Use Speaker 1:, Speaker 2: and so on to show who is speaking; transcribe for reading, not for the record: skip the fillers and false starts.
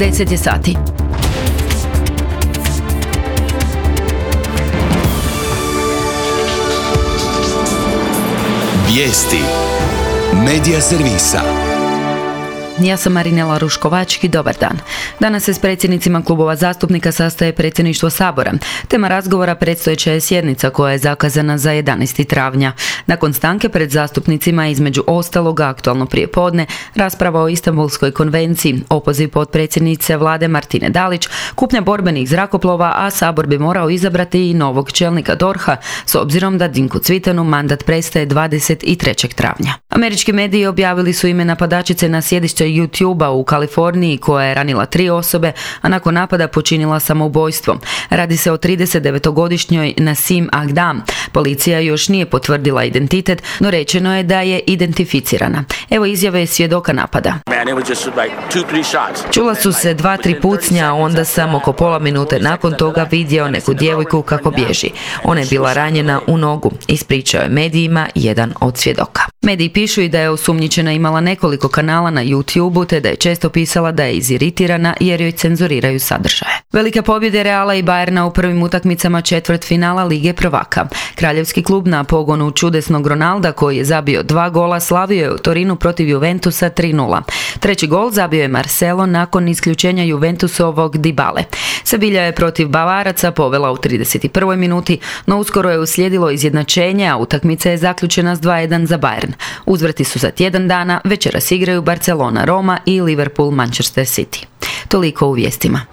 Speaker 1: 10 je sati.
Speaker 2: Vijesti Medija servisa.
Speaker 1: Ja sam Marinela Ruškovački, dobar dan. Danas se s predsjednicima klubova zastupnika sastaje predsjedništvo Sabora. Tema razgovora predstojeća je sjednica koja je zakazana za 11. travnja. Nakon stanke pred zastupnicima između ostaloga aktualno prijepodne, rasprava o Istanbulskoj konvenciji, opoziv potpredsjednice vlade Martine Dalić, kupnja borbenih zrakoplova, a Sabor bi morao izabrati i novog čelnika DORH-a s obzirom da Dinku Cvitanu mandat prestaje 23. travnja. Američki mediji objavili su ime napadačice na sjedište YouTube-a u Kaliforniji koja je ranila 3 osobe, a nakon napada počinila samoubojstvo. Radi se o 39-godišnjoj Nasim Agdam. Policija još nije potvrdila identitet, no rečeno je da je identificirana. Evo izjave svjedoka napada. Čula su se 2-3 pucnja, a onda sam oko pola minute nakon toga vidio neku djevojku kako bježi. Ona je bila ranjena u nogu, ispričao je medijima jedan od svjedoka. Mediji pišu i da je osumnjičena imala nekoliko kanala na YouTube-u, te da je često pisala da je iziritirana jer joj cenzuriraju sadržaje. Velike pobjede Reala i Bayerna u prvim utakmicama četvrtfinala Lige prvaka. Kraljevski klub na pogonu čudesnog Ronalda, koji je zabio 2 gola, slavio je u Torinu protiv Juventusa 3:0. Treći gol zabio je Marcelo nakon isključenja Juventusovog Dybale. Sevilla je protiv Bavaraca povela u 31. minuti, no uskoro je uslijedilo izjednačenje, a utakmica je zaključena s 2:1 za Bayern. Uzvrati su za tjedan dana, večeras igraju Barcelona Roma i Liverpool Manchester City. Toliko u vijestima.